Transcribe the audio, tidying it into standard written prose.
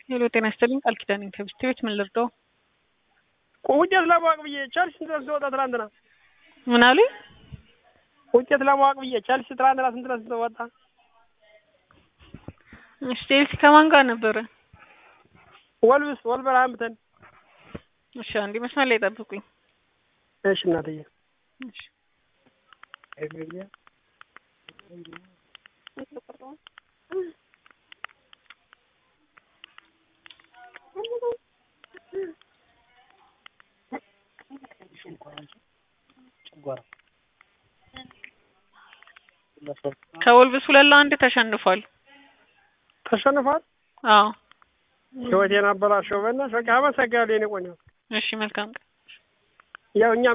ሄሎ ጤና ይስጥልኝ ቃል ኪዳን ከብስቴዎች ምን ልርዳው? ውጤት ለማወቅ ብዬ ቸልሲ ስንት ድረስ ወጣ ትናንትና? ምን አሉኝ? ውጤት ለማወቅ ብዬ ቸልሲ ትናንትና ስንት ድረስ ወጣ? እሺ ቸልሲ ከማን ጋር ነበረ? ወልቨርሃምፕተን። እሺ አንዴ መስመር ላይ ጠብቁኝ። እሺ እናትዬ። እሺ ከወልቭስ 2-1 ተሸንፏል። ተሸንፏል? አዎ ህይወቴን አበላሸው። በእናትሽ በቃ አመሰግናለሁ የኔ ቆንጆ። እሺ መልካም። ያው እኛ